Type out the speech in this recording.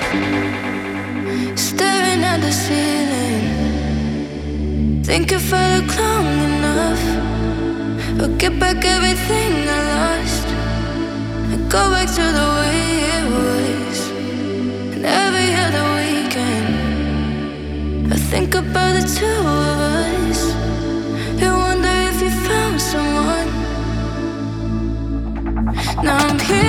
staring at the ceiling, think if I look long enough, I'll get back everything I lost and go back to the way it was. And every other weekend, I think about the two of us and wonder if you found someone. Now I'm here